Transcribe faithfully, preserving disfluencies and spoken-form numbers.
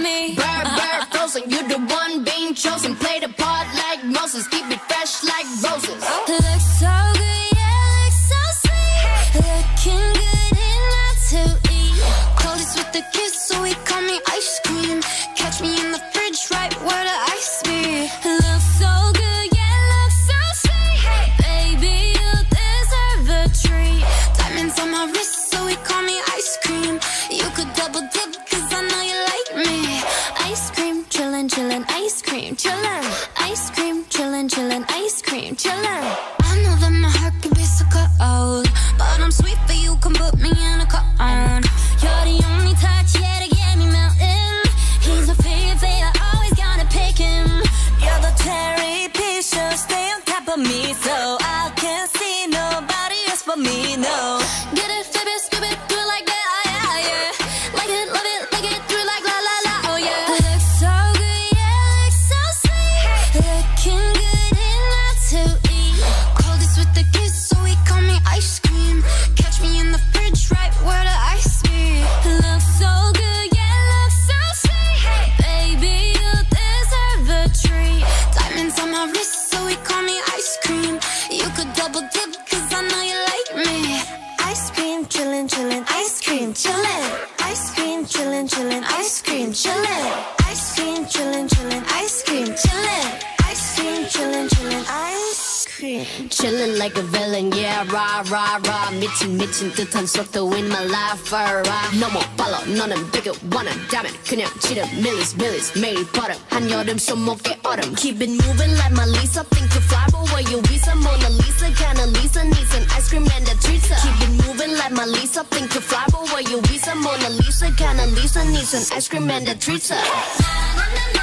me. Bird, bird, frozen, you the one being chosen. Play the part like Moses, keep it fresh like roses. Looks so good, yeah, looks so sweet. Looking good enough to eat. Coldest with the kiss, so he call me ice cream. Catch me in the fridge, right where the ice be. Looks so good, yeah, looks so sweet. Baby, you deserve a treat. Diamonds on my wrist, so he call me ice cream. You could double dip, cause I know you like me. Ice cream, chillin', chillin', ice cream, chillin'. Ice cream, chillin', chillin', ice cream, chillin'. I know that my heart can be so cold, but I'm sweet for you, can put me in a cone. You're the only touch, yeah, to get me melting. He's a favorite, I always gotta pick him. You're the cherry piece, so stay on top of me, so I can't see nobody else for me, no. Get it, flip it, skip it, do it like that, yeah, yeah. Like it, love it, like it, through like la la la, oh yeah. Looks so good, yeah, looks so sweet. Looking good enough to eat. Coldest with the kiss, so he call me ice cream. Catch me in the fridge, right where the ice be. Looks so good, yeah, looks so sweet. Baby, you deserve a treat. Diamonds on my wrist, so he call me ice cream. You could double dip, cause I know you like me. Ice cream, chillin', chillin', ice cream, chillin'. Ice cream, chillin', chillin', ice cream, chillin'. Ice cream, chillin', chillin', ice cream, chillin'. Ice cream, chillin', chillin', ice cream. Chillin' like a villain, yeah, rah, rah, rah. 미친, 미친 듯한 속도 in my life, alright. 너무 빨라, 너는 되게 원한다면 그냥 지름, millies, millies. 매일 버릇, 한여름 손목에 얼음. Keep it moving like my Lisa. Think you fly, but where you visa? Mona Lisa, kinda Lisa needs an ice cream and a treat. Keep it moving like my Lisa. Think you fly, but where you visa? Mona Lisa, kinda Lisa needs an ice cream and a treat.